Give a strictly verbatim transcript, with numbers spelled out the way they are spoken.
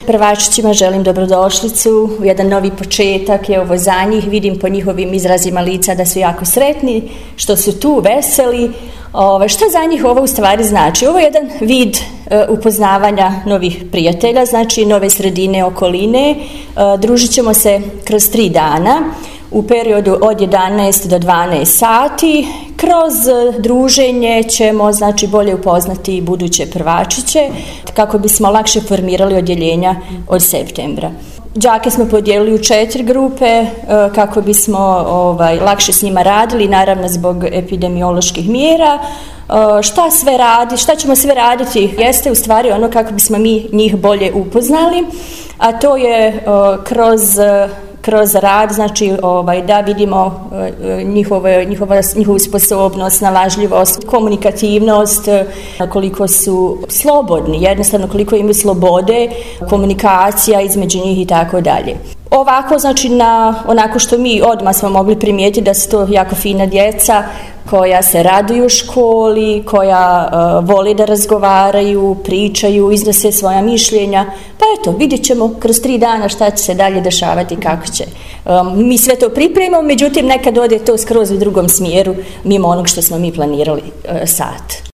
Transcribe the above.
Prvačićima želim dobrodošlicu u jedan novi početak, je ovo za njih, vidim po njihovim izrazima lica da su jako sretni, što su tu, veseli. Ove, šta za njih ovo u stvari znači? Ovo je jedan vid e, upoznavanja novih prijatelja, znači nove sredine, okoline. E, družit ćemo se kroz tri dana u periodu od jedanaest do dvanaest sati. Kroz druženje ćemo znači bolje upoznati buduće prvačiće kako bismo lakše formirali odjeljenja od septembra. Đake smo podijelili u četiri grupe kako bismo ovaj, lakše s njima radili, naravno zbog epidemioloških mjera. Šta sve radi, šta ćemo sve raditi jeste u stvari ono kako bismo mi njih bolje upoznali, a to je kroz kroz rad, znači ovaj, da vidimo njihove, njihova, njihovu sposobnost, snalažljivost, komunikativnost, koliko su slobodni, jednostavno koliko imaju slobode, komunikacija između njih i tako dalje. Ovako, znači, na onako što mi odmah smo mogli primijetiti da su to jako fina djeca koja se raduju u školi, koja uh, vole da razgovaraju, pričaju, iznose svoja mišljenja. Pa eto, vidjet ćemo kroz tri dana šta će se dalje dešavati, kako će. Um, mi sve to pripremamo, međutim nekad ode to skroz u drugom smjeru, mimo onog što smo mi planirali uh, sad.